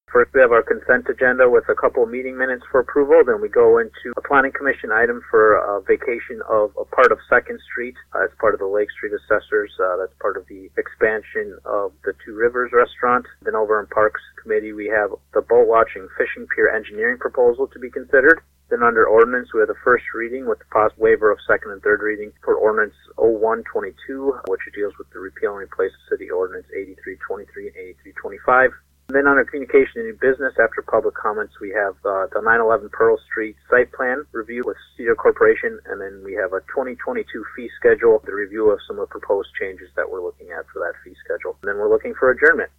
First, we have our consent agenda with a couple of meeting minutes for approval. Then we go into a planning commission item for a vacation of a part of 2nd Street as part of the Lake Street assessors. That's part of the expansion of the Two Rivers restaurant. Then over in Parks Committee, we have the boat watching fishing pier engineering proposal to be considered. Then under ordinance, we have the first reading with the possible waiver of second and third reading for ordinance 0122, which deals with the repeal and replace of city ordinance 8323 and 8325. And then under communication and new business, after public comments, we have the 911 Pearl Street site plan review with Cedar Corporation, and then we have a 2022 fee schedule, the review of some of the proposed changes that we're looking at for that fee schedule. And then we're looking for adjournment.